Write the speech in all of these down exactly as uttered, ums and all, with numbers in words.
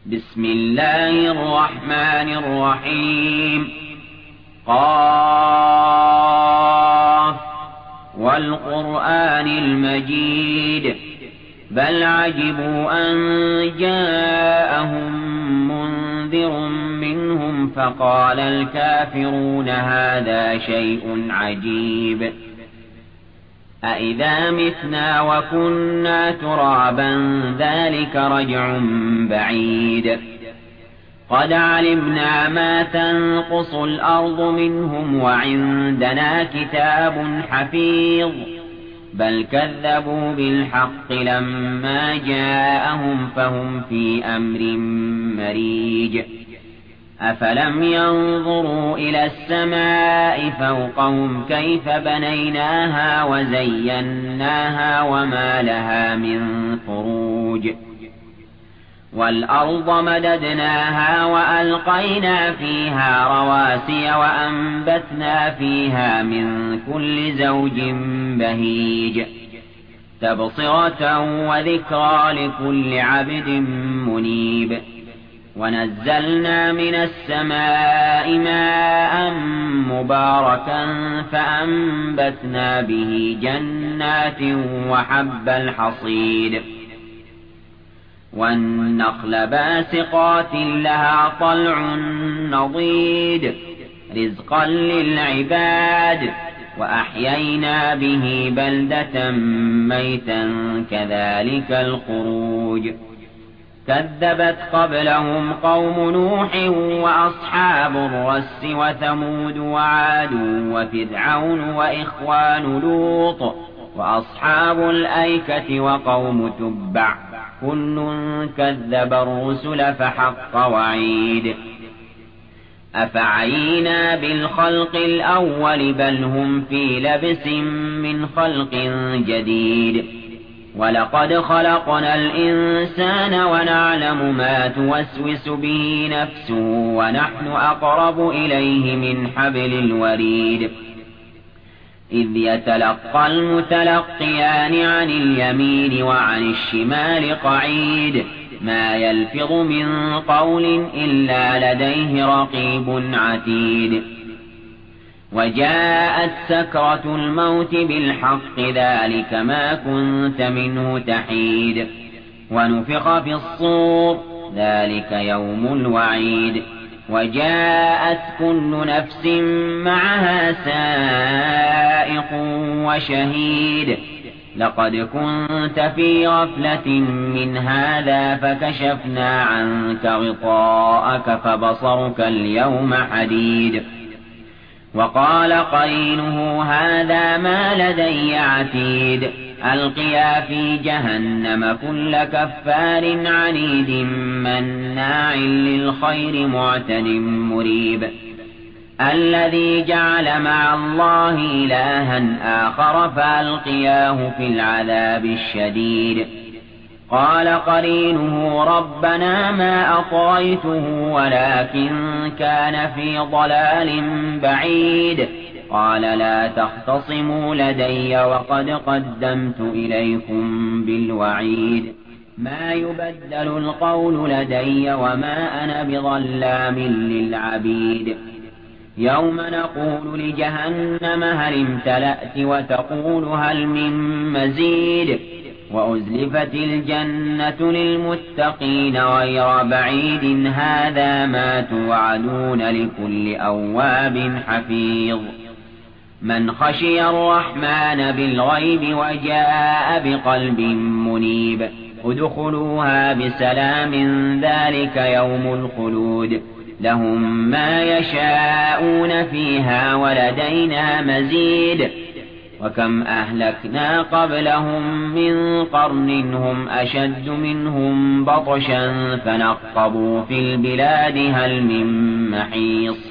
بسم الله الرحمن الرحيم قاف والقرآن المجيد بل عجبوا أن جاءهم منذر منهم فقال الكافرون هذا شيء عجيب أإذا متنا وكنا ترابا ذلك رجع بعيد قد علمنا ما تنقص الأرض منهم وعندنا كتاب حفيظ بل كذبوا بالحق لما جاءهم فهم في أمر مريج أفلم ينظروا إلى السماء فوقهم كيف بنيناها وزيناها وما لها من فروج والأرض مددناها وألقينا فيها رواسي وأنبتنا فيها من كل زوج بهيج تبصرة وذكرى لكل عبد منيب ونزلنا من السماء ماء مباركا فأنبتنا به جنات وحب الحصيد والنخل باسقات لها طلع نضيد رزقا للعباد وأحيينا به بلدة ميتا كذلك الخروج كذبت قبلهم قوم نوح وأصحاب الرس وثمود وعاد وفرعون وإخوان لوط وأصحاب الأيكة وقوم تبع كل كذب الرسل فحق وعيد أفعينا بالخلق الأول بل هم في لبس من خلق جديد ولقد خلقنا الإنسان ونعلم ما توسوس به نفسه ونحن أقرب إليه من حبل الوريد إذ يتلقى المتلقيان عن اليمين وعن الشمال قعيد ما يلفظ من قول إلا لديه رقيب عتيد وجاءت سكرة الموت بالحق ذلك ما كنت منه تحيد ونفخ في الصور ذلك يوم الوعيد وجاءت كل نفس معها سائق وشهيد لقد كنت في غفلة من هذا فكشفنا عنك غطاءك فبصرك اليوم حديد وقال قرينه هذا ما لدي عتيد ألقيا في جهنم كل كفار عنيد مناع للخير معتد مريب الذي جعل مع الله إلها آخر فألقياه في العذاب الشديد قال قرينه ربنا ما أطغيته ولكن كان في ضلال بعيد قال لا تختصموا لدي وقد قدمت إليكم بالوعيد ما يبدل القول لدي وما أنا بظلام للعبيد يوم نقول لجهنم هل امتلأت وتقول هل من مزيد وأزلفت الجنة للمتقين غير بعيد هذا ما توعدون لكل أواب حفيظ من خشي الرحمن بالغيب وجاء بقلب منيب ادخلوها بسلام ذلك يوم الخلود لهم ما يشاءون فيها ولدينا مزيد وكم أهلكنا قبلهم من قرن هم أشد منهم بطشا فنقبوا في البلاد هل من محيص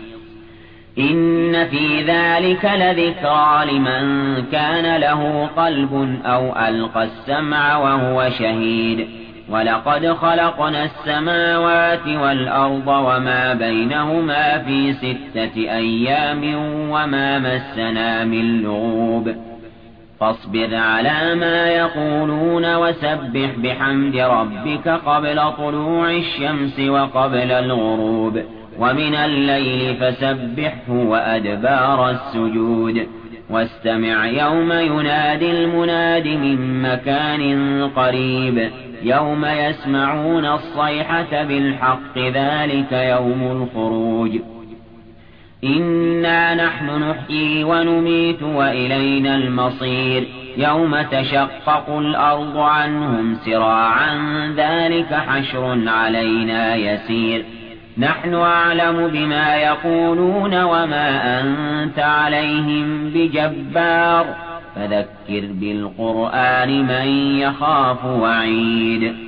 إن في ذلك لذكرى لمن كان له قلب أو ألقى السمع وهو شهيد ولقد خلقنا السماوات والأرض وما بينهما في ستة أيام وما مسنا من لغوب فاصبر على ما يقولون وسبح بحمد ربك قبل طلوع الشمس وقبل الغروب ومن الليل فسبحه وأدبار السجود واستمع يوم ينادي المناد من مكان قريب يوم يسمعون الصيحة بالحق ذلك يوم الخروج إنا نحن نحيي ونميت وإلينا المصير يوم تشقق الأرض عنهم سراعا ذلك حشر علينا يسير نحن أعلم بما يقولون وما أنت عليهم بجبار فذكر بالقرآن من يخاف وعيد